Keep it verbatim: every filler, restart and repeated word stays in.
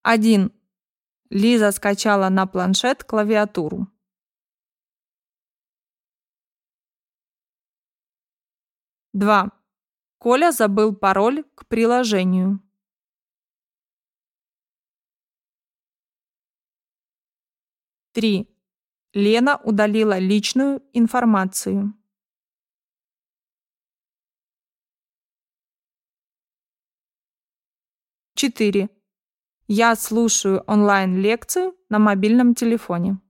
один. Лиза скачала на планшет клавиатуру. два. Коля забыл пароль к приложению. три. Лена удалила личную информацию. четыре. Я слушаю онлайн-лекцию на мобильном телефоне.